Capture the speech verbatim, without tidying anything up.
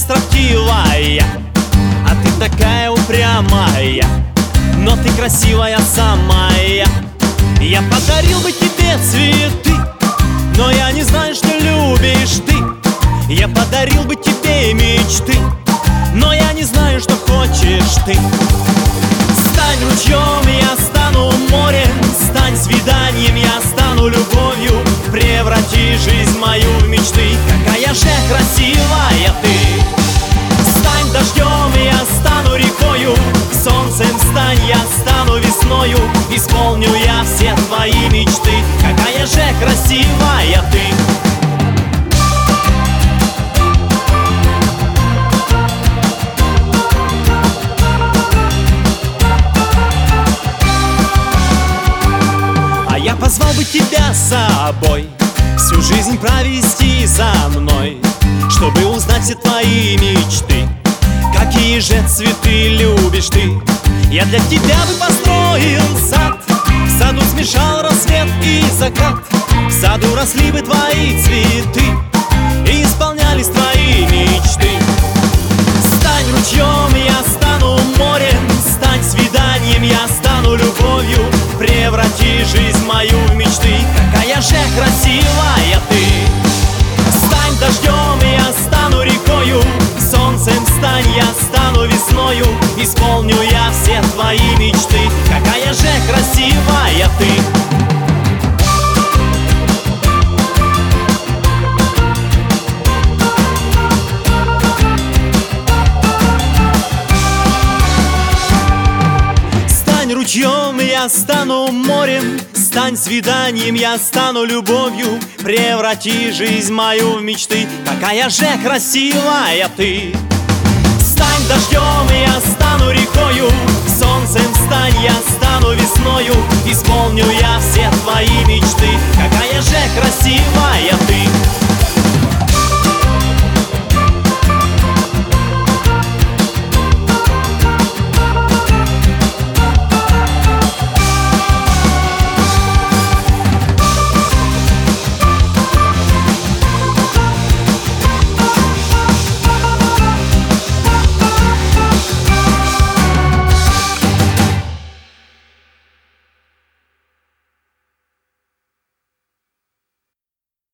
строптивая, а ты такая упрямая, но ты красивая самая. Я подарил бы тебе цветы, но я не знаю, что любишь ты. Я подарил бы тебе мечты, но я не знаю, что хочешь ты. Стань ручьем, я стану морем, стань свиданием, я стану любовью. Преврати жизнь мою в мечты, какая же красивая ты. Стань дождем, я стану рекою, солнцем стань, я стану весною. Исполню я все твои мечты, какая же красивая ты. Я позвал бы тебя с собой, всю жизнь провести за мной, чтобы узнать все твои мечты. Какие же цветы любишь ты? Я для тебя бы построил сад, в саду смешал рассвет и закат. В саду росли бы твои цветы и исполнялись твои мечты. Стань ручьем, я стану морем, стань свиданием, я стану любовью. Преврати жизнь мою в мечты, какая же красивая ты. Стань дождем, я стану рекою, солнцем стань, я стану весною. Исполню я все твои мечты, какая же красивая ты. Ручьем, я стану морем, стань свиданием, я стану любовью. Преврати жизнь мою в мечты, какая же красивая ты. Стань дождем, я стану рекою, солнцем стань, я стану весною. Исполню я все твои мечты, какая же красивая ты.